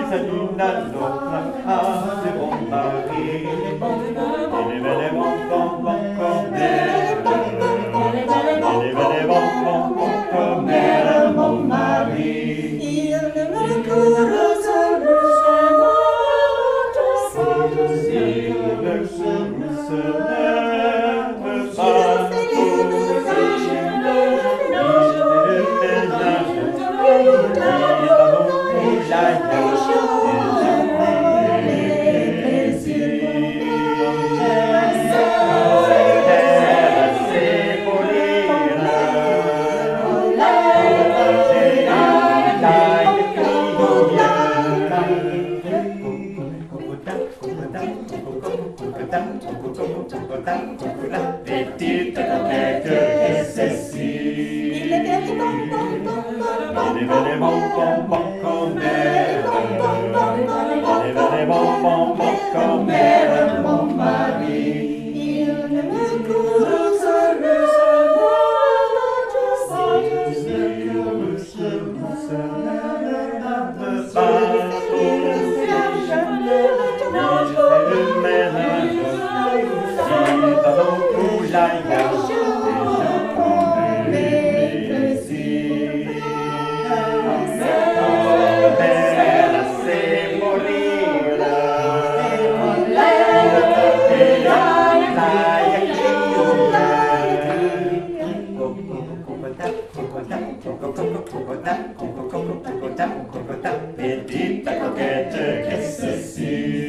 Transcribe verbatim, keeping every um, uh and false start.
à l'une à l'autre, ah, de bon mari. Il est bel et bon, bon, bon, comme elle. Il est bel et bon, bon, bon, comme elle, mon mari. Il ne me court seul, Il ne se lève pas. Petite coquette et Cécile. il est bel et bon, bon, bon, bon, Il est bel et bon, bon, bon comme elle. Il est bel et bon, bon, bon comme elle, mon mari. il ne me court seul, Petite coquette, qu'est-ce que c'est?